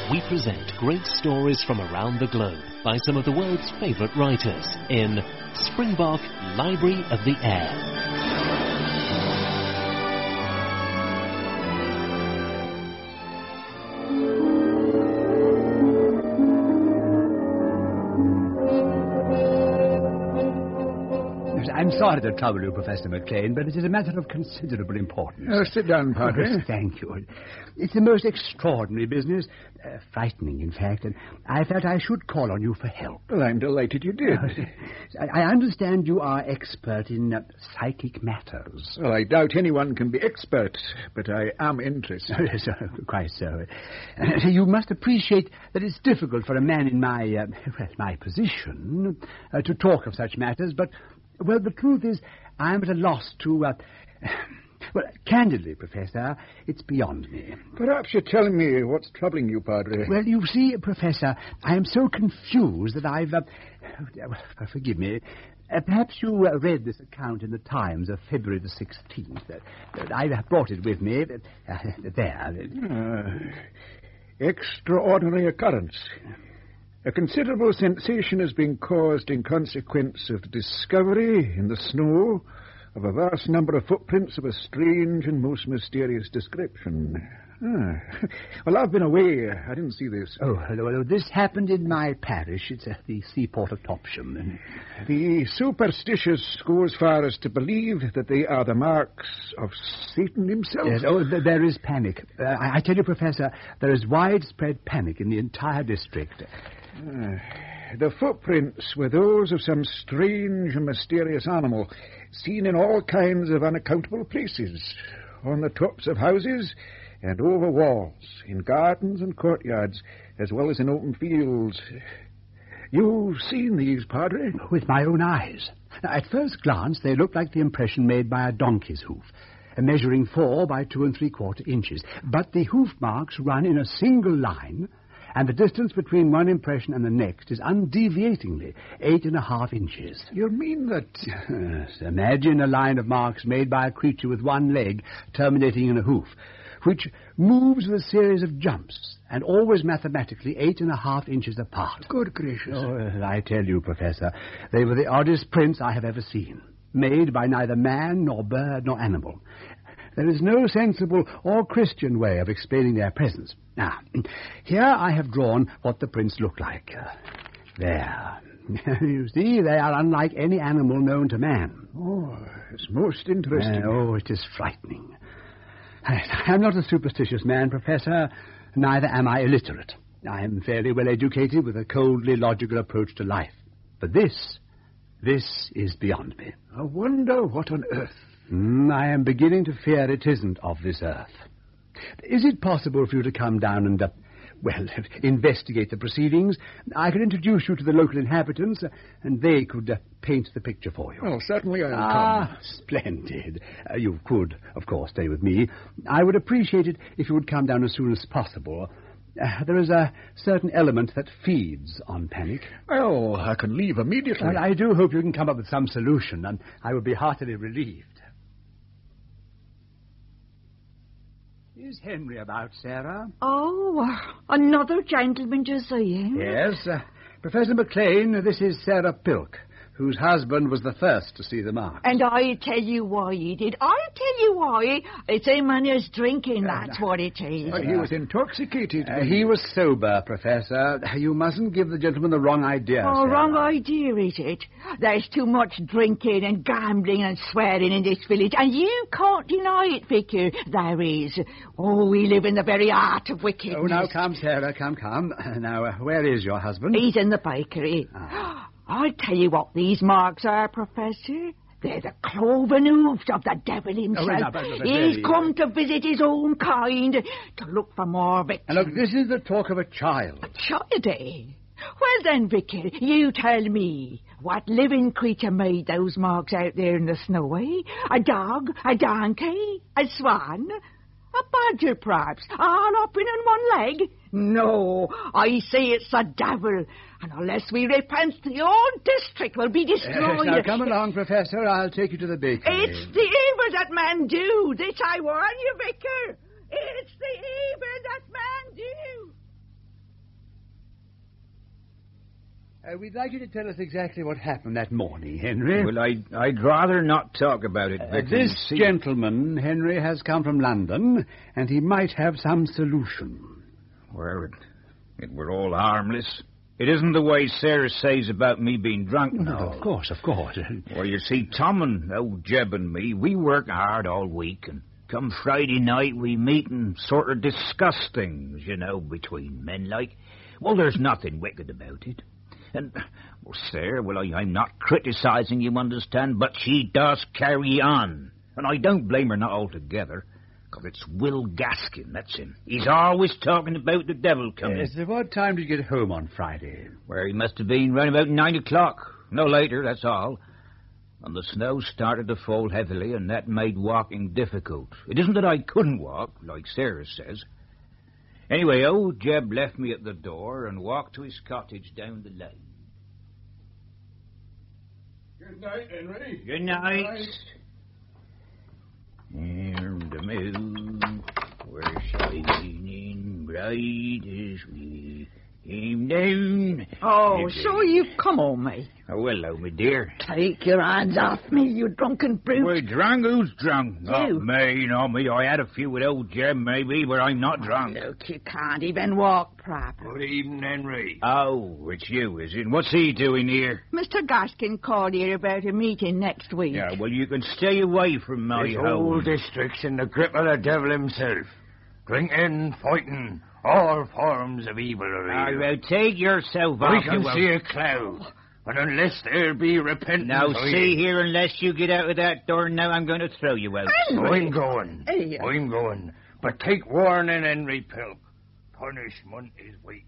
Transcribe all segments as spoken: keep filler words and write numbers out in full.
we present great stories from around the globe by some of the world's favourite writers in Springbok Library of the Air. I'm sorry to trouble you, Professor McLean, but it is a matter of considerable importance. Oh, sit down, Padre. Oh, thank you. It's the most extraordinary business, uh, frightening, in fact, and I felt I should call on you for help. Well, I'm delighted you did. I, I understand you are expert in uh, psychic matters. Well, I doubt anyone can be expert, but I am interested. Yes, quite so. Uh, you must appreciate that it's difficult for a man in my, uh, well, my position uh, to talk of such matters, but... Well, the truth is, I'm at a loss to, uh... Well, candidly, Professor, it's beyond me. Perhaps you're telling me what's troubling you, Padre. Well, you see, Professor, I am so confused that I've... Uh... Well, forgive me. Uh, perhaps you uh, read this account in the Times of February the sixteenth. Uh, I brought it with me. Uh, there. Uh, extraordinary occurrence. A considerable sensation has been caused in consequence of the discovery in the snow of a vast number of footprints of a strange and most mysterious description. Ah. Well, I've been away. I didn't see this. Oh, well, this happened in my parish. It's at the seaport of Topsham. The superstitious go as far as to believe that they are the marks of Satan himself. Yes, oh, there is panic. Uh, I, I tell you, Professor, there is widespread panic in the entire district. Uh, the footprints were those of some strange and mysterious animal, seen in all kinds of unaccountable places, on the tops of houses and over walls, in gardens and courtyards, as well as in open fields. You've seen these, Padre? With my own eyes. Now, at first glance, they look like the impression made by a donkey's hoof, measuring four by two and three-quarter inches. But the hoof marks run in a single line, and the distance between one impression and the next is undeviatingly eight and a half inches. You mean that... Yes, imagine a line of marks made by a creature with one leg terminating in a hoof, which moves with a series of jumps, and always mathematically eight and a half inches apart. Good gracious. Oh, I tell you, Professor, they were the oddest prints I have ever seen, made by neither man nor bird nor animal. There is no sensible or Christian way of explaining their presence. Now, here I have drawn what the prints look like. Uh, there. You see, they are unlike any animal known to man. Oh, it's most interesting. Uh, oh, it is frightening. I am not a superstitious man, Professor. Neither am I illiterate. I am fairly well educated with a coldly logical approach to life. But this, this is beyond me. I wonder what on earth... Mm, I am beginning to fear it isn't of this earth. Is it possible for you to come down and, uh, well, investigate the proceedings? I could introduce you to the local inhabitants, uh, and they could uh, paint the picture for you. Oh, certainly I'll ah, come. Splendid. Uh, you could, of course, stay with me. I would appreciate it if you would come down as soon as possible. Uh, there is a certain element that feeds on panic. Well, I can leave immediately. Well, I do hope you can come up with some solution, and I would be heartily relieved. Is Henry about, Sarah? Oh, uh, another gentleman to see him? Yes. Uh, Professor McLean, this is Sarah Pilk, whose husband was the first to see the marks. And I tell you why he did. I tell you why. It's him and his drinking, that's uh, what it is. Uh, he was intoxicated. Uh, he was sober, Professor. You mustn't give the gentleman the wrong idea, Oh, Sarah. wrong idea, is it? There's too much drinking and gambling and swearing in this village, and you can't deny it, Vicar. There is. Oh, we live in the very heart of wickedness. Oh, now, come, Sarah, come, come. Now, uh, where is your husband? He's in the bakery. Ah. I'll tell you what these marks are, Professor. They're the cloven hoofs of the devil himself. Oh, no, but, but, but, He's really, come to visit his own kind, to look for more victims. And look, this is the talk of a child. A child, eh? Well then, Vicar, you tell me, what living creature made those marks out there in the snow, eh? A dog? A donkey? A swan? A badger, perhaps, all up in on one leg? No, I say it's the devil, and unless we repent, the whole district will be destroyed. Yes, now, come along, Professor. I'll take you to the bakery. It's the evil that men do. This I warn you, Vicar. It's the evil that men do. Uh, we'd like you to tell us exactly what happened that morning, Henry. Well, I'd, I'd rather not talk about it, Uh, Vicar. this See- gentleman, Henry, has come from London, and he might have some solution. Well, it, it were all harmless. It isn't the way Sarah says about me being drunk. No, No. of course, of course. Well, you see, Tom and old Jeb and me, we work hard all week, and come Friday night we meet and sort of discuss things, you know, between men like. Well, there's nothing wicked about it. And, well, Sarah, well, I, I'm not criticising, you understand, but she does carry on. And I don't blame her not altogether, because it's Will Gaskin, that's him. He's always talking about the devil coming. Yes, at what time did you get home on Friday? Where he must have been round about nine o'clock. No later, that's all. And the snow started to fall heavily, and that made walking difficult. It isn't that I couldn't walk, like Sarah says. Anyway, old Jeb left me at the door and walked to his cottage down the lane. Good night, Henry. Good night. Here the moon were shining bright as we came down. Oh, so you've come on me. Oh, hello, my dear. Take your hands off me, you drunken brute. Well, drunk? Who's drunk? Not You. me, not me. I had a few with old Jeb, maybe, but I'm not drunk. Look, you can't even walk proper. Good evening, Henry. Oh, it's you, is it? What's he doing here? Mister Gaskin called here about a meeting next week. Yeah, well, you can stay away from my This home. whole district's in the grip of the devil himself. Drinking, fighting, all forms of evil are Ah, here. well, take yourself We off. can you see a cloud, and unless there be repentance... Now, I- see here, unless you get out of that door now, I'm going to throw you out. I'm going. Hey. I'm going. But take warning, Henry Pilp. Punishment is waiting.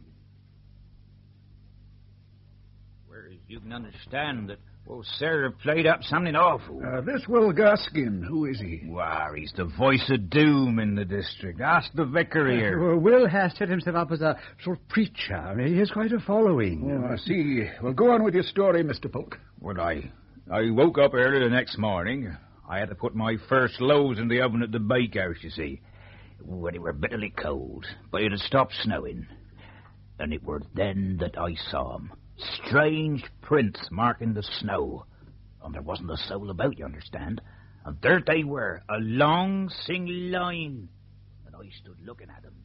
Whereas you can understand that, well, Sarah played up something awful. Uh, this Will Gaskin, who is he? Wow, he's the voice of doom in the district. Ask the vicar here. Well, Will has set himself up as a sort of preacher. I mean, he has quite a following. Oh, I see. Well, go on with your story, Mister Polk. Well, I, I woke up early the next morning. I had to put my first loaves in the oven at the bakehouse, you see. Well, it were bitterly cold, but it had stopped snowing. And it were then that I saw 'em. Strange prints marking the snow. And there wasn't a soul about, you understand. And there they were, a long single line. And I stood looking at them.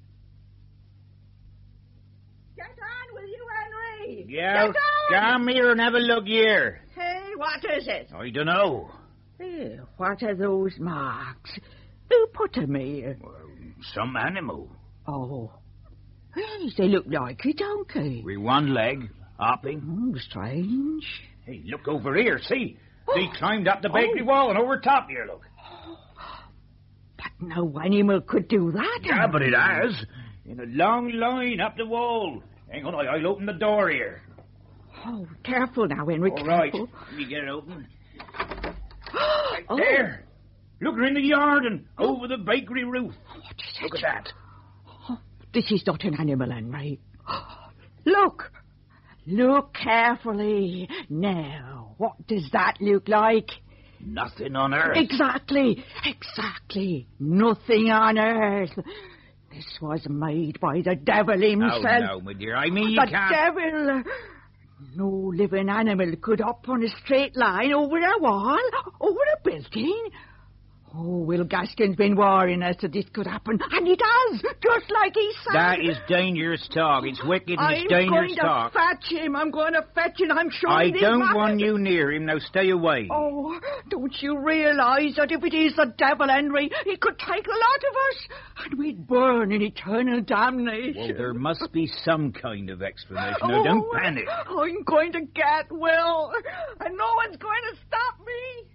Get on with you, Henry. Yeah, Get on. come here and have a look here. Hey, what is it? I don't know. Hey, what are those marks? Who put them here? Well, some animal. Oh. Hey, they look like a donkey. With one leg, hopping. Oh, strange. Hey, look over here, see? They climbed up the bakery wall and over top here, look. But no animal could do that. Yeah, but it has. In a long line up the wall. Hang on, I- I'll open the door here. Oh, careful now, Henry. All right, careful. let me get it open. Right Oh. there. Look, they're in the yard and over the bakery roof. What is Look it? at that. Oh, this is not an animal, Henry. Look. Look carefully. Now, what does that look like? Nothing on earth. Exactly. Exactly. Nothing on earth. This was made by the devil Oh, himself. no, my dear. I mean, you The can't... devil. No living animal could up on a straight line over a wall, over a building. Oh, Will Gaskin's been warning us that this could happen, and it has, just like he said. That is dangerous talk. It's wicked and I'm it's dangerous going to talk. fetch him. I'm going to fetch him. I'm sure I this don't matters. want you near him. Now stay away. Oh, don't you realize that if it is the devil, Henry, he could take a lot of us, and we'd burn in eternal damnation. Well, there must be some kind of explanation. Now, don't Oh, panic. I'm going to get Will, and no one's going to stop me.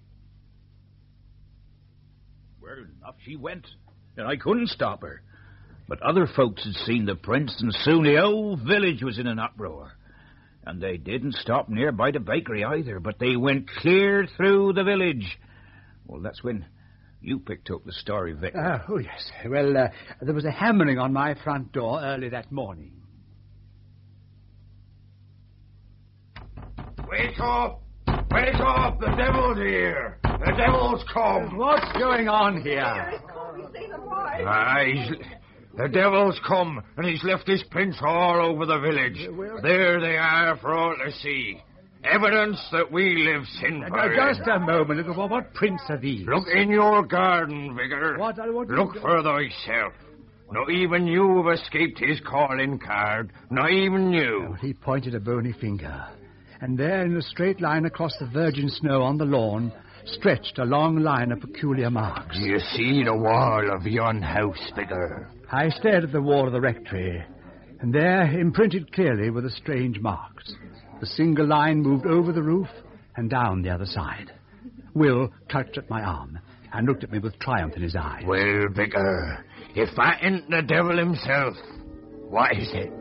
Well, off she went, and I couldn't stop her. But other folks had seen the prints, and soon the whole village was in an uproar. And they didn't stop near by the bakery either, but they went clear through the village. Well, that's when you picked up the story, Vic. Ah, oh, yes. Well, uh, there was a hammering on my front door early that morning. Wake up! Wake up! The devil's here! The devil's come! What's going on here? Ah, he's, The devil's come, and he's left his prints all over the village. There they are for all to see. Evidence that we live sinful. Now, just a moment. What, what prints are these? Look in your garden, Vicar. What, what Look for thyself. Not even you have escaped his calling card. Not even you. Oh, he pointed a bony finger. And there, in a straight line across the virgin snow on the lawn, stretched a long line of peculiar marks. Do you see the wall of yon house, Vicar? I stared at the wall of the rectory, and there, imprinted clearly, were the strange marks. The single line moved over the roof and down the other side. Will clutched at my arm and looked at me with triumph in his eye. Well, Vicar, if that ain't the devil himself, what is it?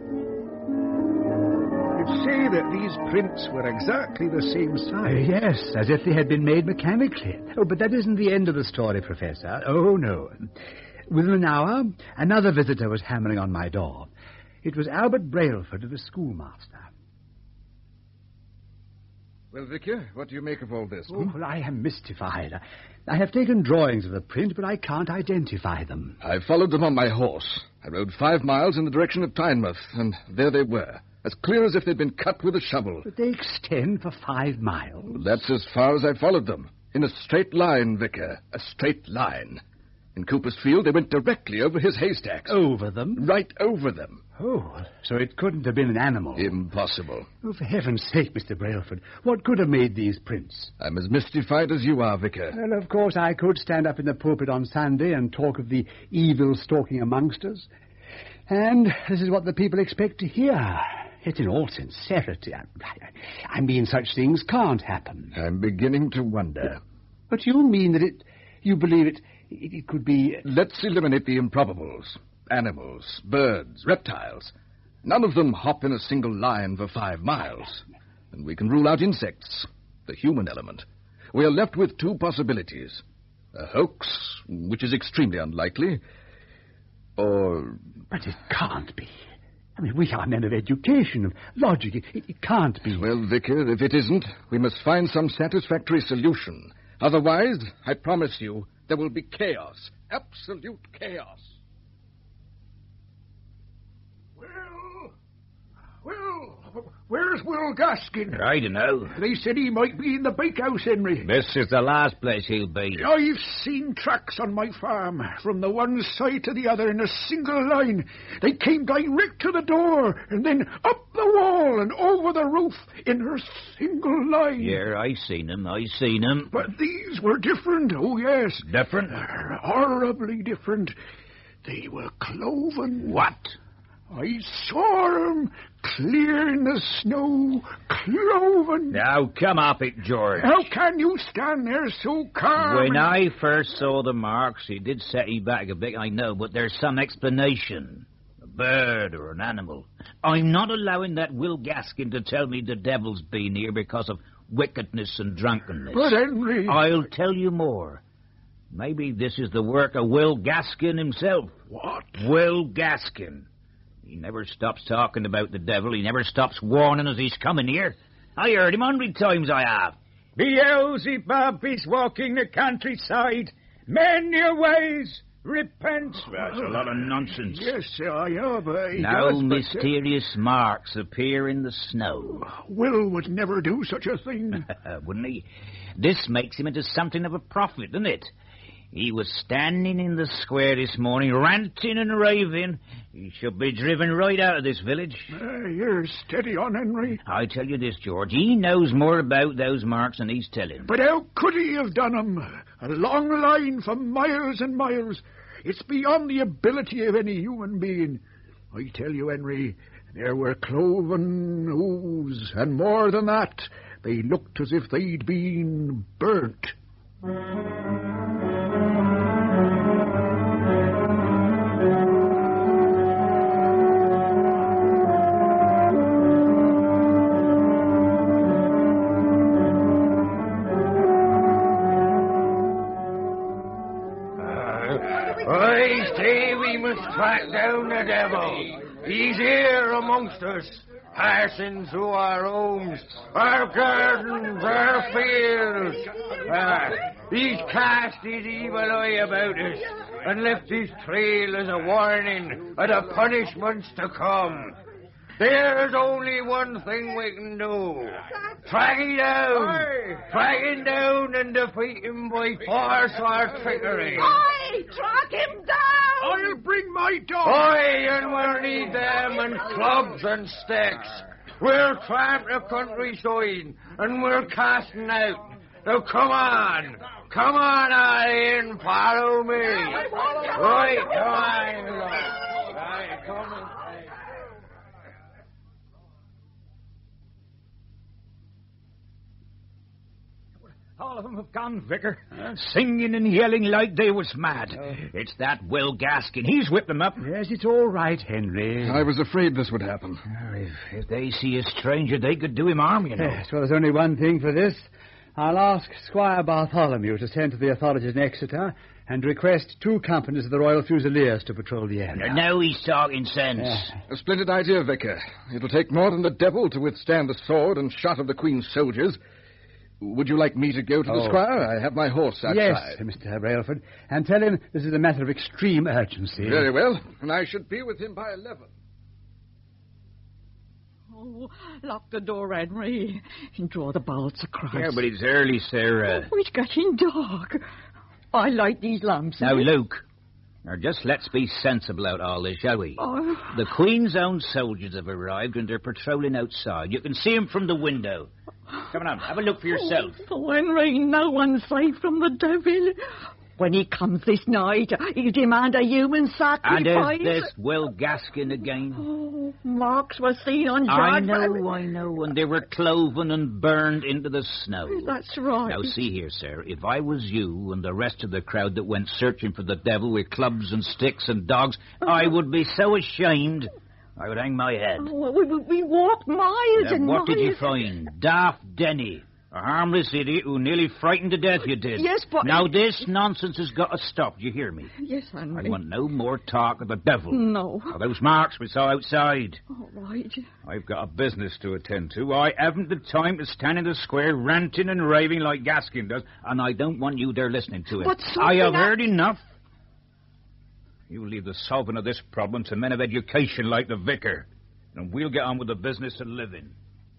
You'd say that these prints were exactly the same Uh, size. yes, as if they had been made mechanically. Oh, but that isn't the end of the story, Professor. Oh, no. Within an hour, another visitor was hammering on my door. It was Albert Brailford, the schoolmaster. Well, Vicar, what do you make of all this? Oh, well, I am mystified. I have taken drawings of the print, but I can't identify them. I followed them on my horse. I rode five miles in the direction of Tynemouth, and there they were, as clear as if they'd been cut with a shovel. But they extend for five miles. That's as far as I followed them. In a straight line, Vicar, a straight line. In Cooper's Field, they went directly over his haystacks. Over them? Right over them. Oh, so it couldn't have been an animal. Impossible. Oh, for heaven's sake, Mister Brailford, what could have made these prints? I'm as mystified as you are, Vicar. Well, of course, I could stand up in the pulpit on Sunday and talk of the evil stalking amongst us. And this is what the people expect to hear. Yet in all sincerity, I, I mean, such things can't happen. I'm beginning to wonder. But you mean that it... you believe it... it, it could be... Let's eliminate the improbables. Animals, birds, reptiles. None of them hop in a single line for five miles. And we can rule out insects, the human element. We are left with two possibilities. A hoax, which is extremely unlikely, or... But it can't be. I mean, we are men of education, of logic. It, it can't be. Well, Vicar, if it isn't, we must find some satisfactory solution. Otherwise, I promise you, there will be chaos. Absolute chaos. Well, well, where's Will Gaskin? I don't know. They said he might be in the bakehouse, Henry. This is the last place he'll be. I've seen tracks on my farm, from the one side to the other in a single line. They came direct to the door, and then up the wall and over the roof in a single line. Yeah, I seen him, I seen him. But these were different, oh yes. Different? Horribly different. They were cloven. What? I saw 'em clear in the snow, cloven. Now, come up it, George. How can you stand there so calm? When I first saw the marks, he did set you back a bit, I know, but there's some explanation. A bird or an animal. I'm not allowing that Will Gaskin to tell me the devil's been here because of wickedness and drunkenness. But, Henry... I'll tell you more. Maybe this is the work of Will Gaskin himself. What? Will Gaskin. He never stops talking about the devil. He never stops warning us he's coming here. I heard him a hundred times, I have. Beelzebub is walking the countryside. Mend your ways. Repent. That's a lot of nonsense. Yes, I have. I Now does, mysterious but, uh, marks appear in the snow. Will would never do such a thing. Wouldn't he? This makes him into something of a prophet, doesn't it? He was standing in the square this morning, ranting and raving. He should be driven right out of this village. Uh, you're steady on, Henry. I tell you this, George. He knows more about those marks than he's telling. But how could he have done 'em? A long line for miles and miles. It's beyond the ability of any human being. I tell you, Henry, there were cloven hooves, and more than that, they looked as if they'd been burnt. I say we must track down the devil. He's here amongst us, passing through our homes, our gardens, our fields. Ah, He's cast his evil eye about us and left his trail as a warning of the punishments to come. There's only one thing we can do. Track him down. Aye. Track him down and defeat him by force or trickery. Aye, track him down. I'll bring my dog. Aye, and we'll need them and clubs and sticks. We'll tramp the countryside and we're casting out. Now come on. Come on, aye, and follow me. Right, come on. Right, come on. All of them have gone, Vicar. Uh, singing and yelling like they was mad. Oh. It's that Will Gaskin. He's whipped them up. Yes, it's all right, Henry. I was afraid this would happen. Oh, if, if they see a stranger, they could do him harm, you know. Yes, well, there's only one thing for this. I'll ask Squire Bartholomew to send to the authorities in Exeter and request two companies of the Royal Fusiliers to patrol the area. Now he's talking sense. Yeah. A splendid idea, Vicar. It'll take more than the devil to withstand the sword and shot of the Queen's soldiers. Would you like me to go to the Oh. squire? I have my horse outside. Yes, Mister Brailford, and tell him this is a matter of extreme urgency. Very well, and I should be with him by eleven. Oh, lock the door, Henry, and draw the bolts across. Yeah, but it's early, Sarah. Oh, it's getting dark. I light these lamps. Now, Luke, now just let's be sensible out all this, shall we? Oh. The Queen's own soldiers have arrived and they're patrolling outside. You can see them from the window. Come on, have a look for yourself. Oh, Henry, no one's safe from the devil. When he comes this night, he'll demand a human And sacrifice. there's this Will Gaskin again. Oh, marks were seen on I John. know, I know, and they were cloven and burned into the snow. That's right. Now, see here, sir, if I was you and the rest of the crowd that went searching for the devil with clubs and sticks and dogs, I would be so ashamed I would hang my head. Oh, we, we, we walked miles Now, and what miles. did you find? Daft Denny. A harmless idiot who nearly frightened to death you did. Yes, but... Now, this nonsense has got to stop. Do you hear me? Yes, Henry. I want no more talk of the devil. No. Now, those marks we saw outside. All right. I've got a business to attend to. I haven't the time to stand in the square ranting and raving like Gaskin does, and I don't want you there listening to him. But I have something I- heard enough. You leave the solving of this problem to men of education like the vicar, and we'll get on with the business of living.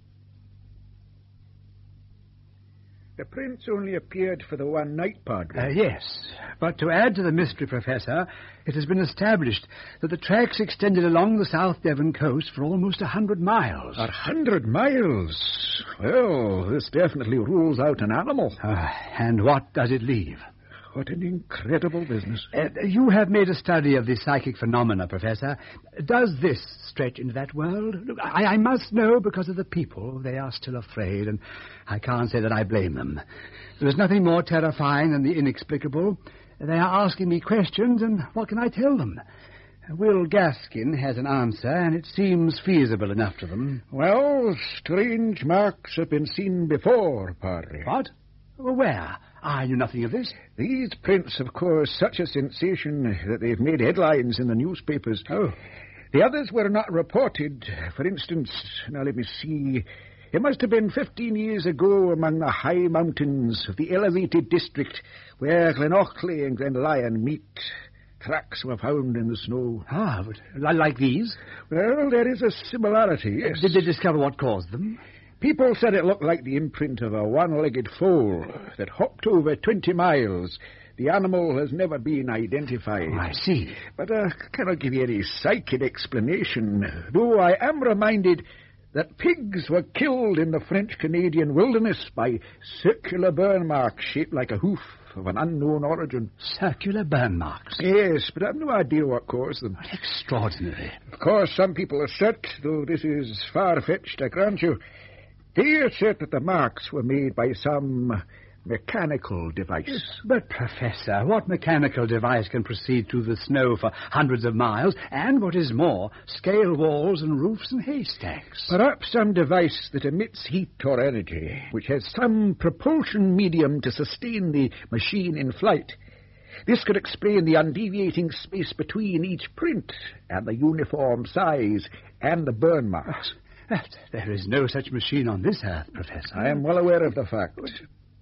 The prince only appeared for the one night, Padre. Uh, yes, but to add to the mystery, Professor, it has been established that the tracks extended along the South Devon coast for almost a hundred miles. A hundred miles? Well, this definitely rules out an animal. Uh, and what does it leave? What an incredible business. Uh, you have made a study of the psychic phenomena, Professor. Does this stretch into that world? Look, I, I must know because of the people. They are still afraid, and I can't say that I blame them. There is nothing more terrifying than the inexplicable. They are asking me questions, and what can I tell them? Will Gaskin has an answer, and it seems feasible enough to them. Well, strange marks have been seen before, Padre. What? Where? I knew nothing of this. These prints have caused such a sensation that they've made headlines in the newspapers. Oh. The others were not reported. For instance, now let me see. It must have been fifteen years ago among the high mountains of the elevated district where Glenochley and Glenlyon meet. Tracks were found in the snow. Ah, but li- like these? Well, there is a similarity, yes. Did they discover what caused them? People said it looked like the imprint of a one-legged foal that hopped over twenty miles. The animal has never been identified. Oh, I see. But I cannot give you any psychic explanation, though I am reminded that pigs were killed in the French-Canadian wilderness by circular burn marks shaped like a hoof of an unknown origin. Circular burn marks? Yes, but I've no idea what caused them. Extraordinary. Of course, some people assert, though this is far-fetched, I grant you, they assert that the marks were made by some mechanical device. But, Professor, what mechanical device can proceed through the snow for hundreds of miles, and, what is more, scale walls and roofs and haystacks? Perhaps some device that emits heat or energy, which has some propulsion medium to sustain the machine in flight. This could explain the undeviating space between each print, and the uniform size, and the burn marks. But there is no such machine on this earth, Professor. I am well aware of the fact.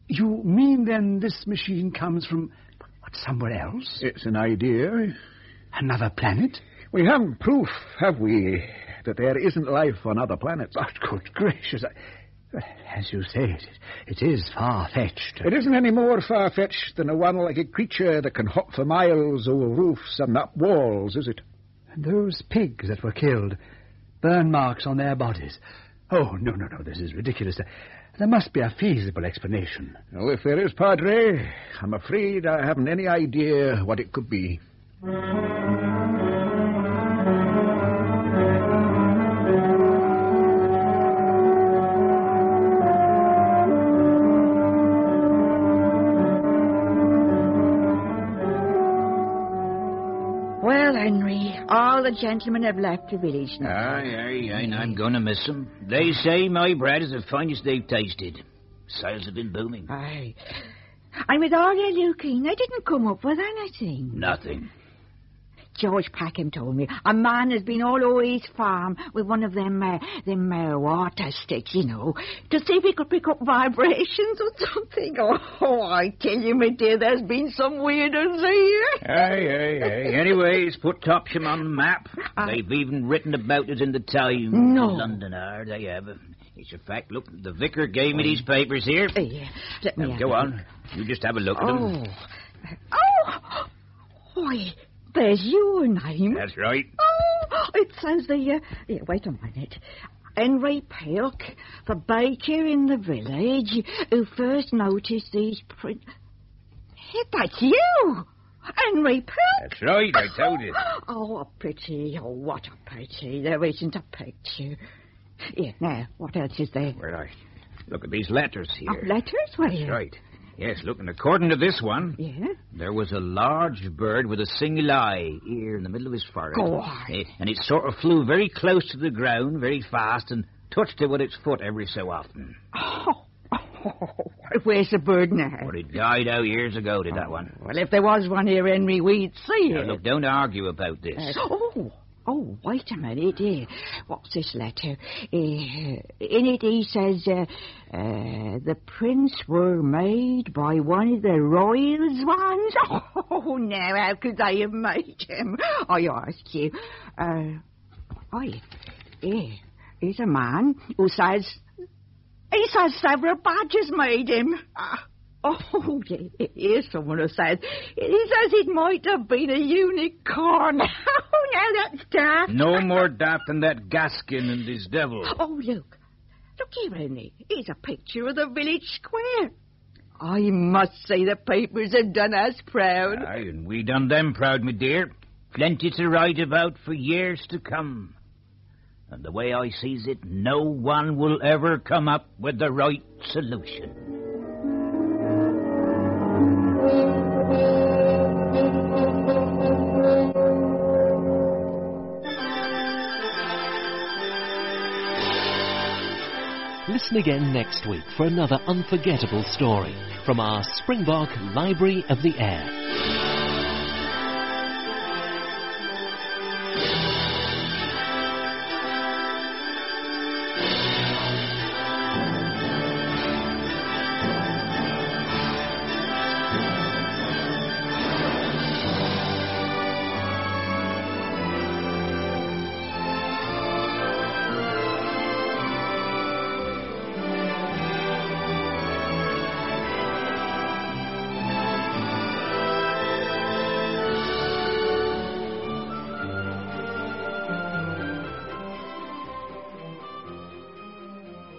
You mean, then, this machine comes from, what, somewhere else? It's an idea. Another planet? We haven't proof, have we, that there isn't life on other planets? Oh, good gracious. I... As you say, it, it is far-fetched. It isn't any more far-fetched than a one-legged creature that can hop for miles over roofs and up walls, is it? And those pigs that were killed, burn marks on their bodies. Oh, no, no, no, this is ridiculous. There must be a feasible explanation. Well, if there is, Padre, I'm afraid I haven't any idea what it could be. Well, Henry, all the gentlemen have left the village now. Aye, aye, aye, and I'm going to miss them. They say my bread is the finest they've tasted. Sales have been booming. Aye. And with all their looking, they didn't come up with anything. Nothing. George Packham told me a man has been all over his farm with one of them, uh, them uh, water sticks, you know, to see if he could pick up vibrations or something. Oh, I tell you, my dear, there's been some weirders here. Aye, aye, aye. Anyways, put Topsham on the map. Uh, They've even written about it in the Times. No. London are, they have. It's a fact. Look, the vicar gave me these papers here. Uh, yeah. Let me now, go on. You just have a look at oh. them. Oh! Why, there's your name. That's right. Oh, it says there... Yeah, wait a minute. Henry Pilk, the baker in the village, who first noticed these print... Hey, that's you! Henry Pilk! That's right, I told you. Oh, a pity. Oh, what a pity. There isn't a picture. Yeah, now, what else is there? Where I look at these letters here. Oh, letters? Where? That's right. Yes, look, and according to this one, yeah? there was a large bird with a single eye here in the middle of his forehead. Go on. Uh, and it sort of flew very close to the ground, very fast, and touched it with its foot every so often. Oh, oh, where's the bird now? Well, it died out years ago, did oh, that one? Well, if there was one here, Henry, we'd see now, it. Look, don't argue about this. Uh, oh, oh, wait a minute. Uh, what's this letter? Uh, in it, he says, uh, uh, the prints were made by one of the royal swans. Oh, now, how could they have made him? I ask you. Uh, oh, yeah, he's a man who says, he says several badgers made him. Uh, Oh, here's someone who says, he says it might have been a unicorn. Oh, now that's daft. No more daft than that Gaskin and his devil. Oh, look. Look here, Henry. Here's a picture of the village square. I must say the papers have done us proud. Aye, and we done them proud, my dear. Plenty to write about for years to come. And the way I sees it, no one will ever come up with the right solution. Listen again next week for another unforgettable story from our Springbok Library of the Air.